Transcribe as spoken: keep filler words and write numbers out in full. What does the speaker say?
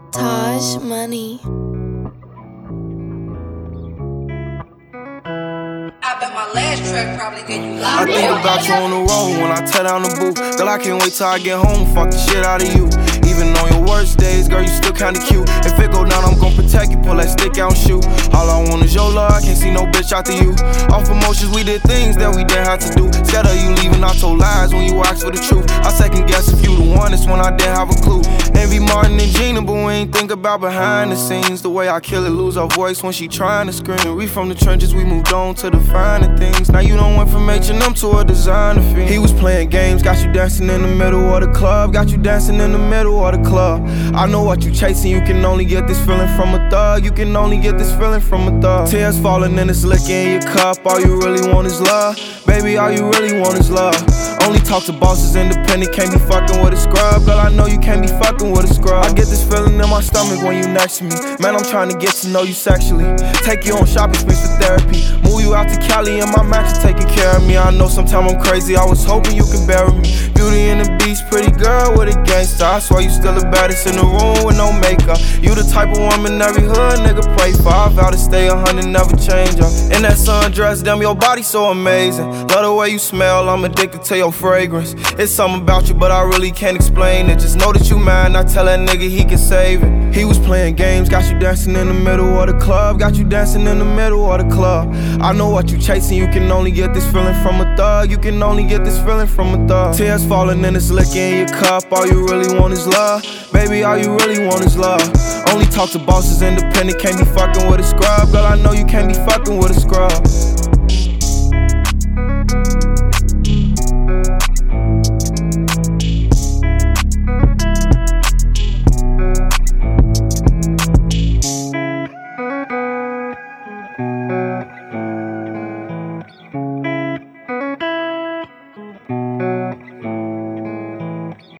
Taj Money. I bet my last track probably gave you I live. think about you on the road when I tear down the booth. Girl, I can't wait till I get home, fuck the shit out of you. Even on your worst days, girl, you still kinda cute. If it go down, I'm gon' protect you, pull that stick out and shoot. All I want is your love, I can't see no bitch after you. Off emotions, we did things that we didn't have to do. Scared of you leaving, I told lies when you asked for the truth. I second guess if you the one, it's when I didn't have a clue. Envy Martin and Gina, but we ain't think about behind the scenes. The way I kill it, lose her voice when she trying to scream. We from the trenches, we moved on to the finer things. Now you done went from H and M to a designer fiend. He was playing games, got you dancing in the middle of the club. Got you dancing in the middle of the club. I know what you chasing, you can only get this feeling from a thug. You can only get this feeling from a thug. Tears falling and it's liquor in your cup. All you really want is love. Baby, all you really want is love. Only talk to bosses, independent, can't be fucking with a scrub. Girl, I know you can't be fucking with a scrub. I get this feeling in my stomach when you next to me. Man, I'm trying to get to know you sexually. Take you on shopping sprees for therapy. Move you out to Cali and my max is taking care of me. I know sometimes I'm crazy, I was hoping you could bury me. Beauty and the Beast, pretty girl with a gangster. I swear you still the baddest in the room with no makeup. You the type of woman every hood nigga pray for. I vow to stay a hundred, never change up. In that sundress, damn, your body so amazing. Love the way you smell, I'm addicted to your fragrance. It's something about you, but I really can't explain it. Just know that you mine, I tell that nigga he can save it. He was playing games, got you dancing in the middle of the club. Got you dancing in the middle of the club. I know what you chasing, you can only get this feeling from a thug. You can only get this feeling from a thug. Tears falling and it's liquor in your cup. All you really want is love. Baby, all you really want is love. Only talk to bosses, independent, can't be fucking with a scrub. Girl, I know you can't be fucking with a scrub.